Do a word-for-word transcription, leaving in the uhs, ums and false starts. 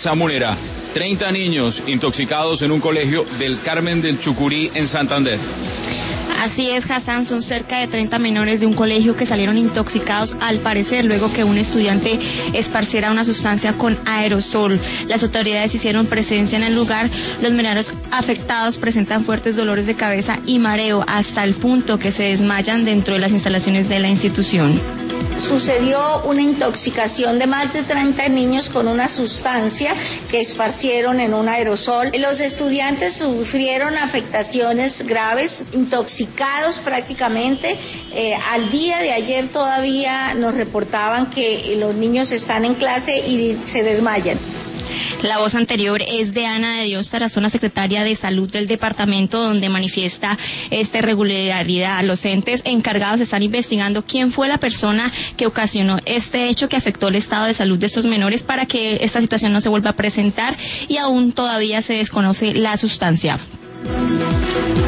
Samunera. treinta niños intoxicados en un colegio del Carmen del Chucurí en Santander. Así es, Hassan, son cerca de treinta menores de un colegio que salieron intoxicados, al parecer, luego que un estudiante esparciera una sustancia con aerosol. Las autoridades hicieron presencia en el lugar. Los menores afectados presentan fuertes dolores de cabeza y mareo, hasta el punto que se desmayan dentro de las instalaciones de la institución. Sucedió una intoxicación de más de treinta niños con una sustancia que esparcieron en un aerosol. Los estudiantes sufrieron afectaciones graves, intoxicados prácticamente. Eh, al día de ayer todavía nos reportaban que los niños están en clase y se desmayan. La voz anterior es de Ana de Dios Tarazona, secretaria de Salud del departamento, donde manifiesta esta irregularidad. Los entes encargados están investigando quién fue la persona que ocasionó este hecho que afectó el estado de salud de estos menores para que esta situación no se vuelva a presentar, y aún todavía se desconoce la sustancia.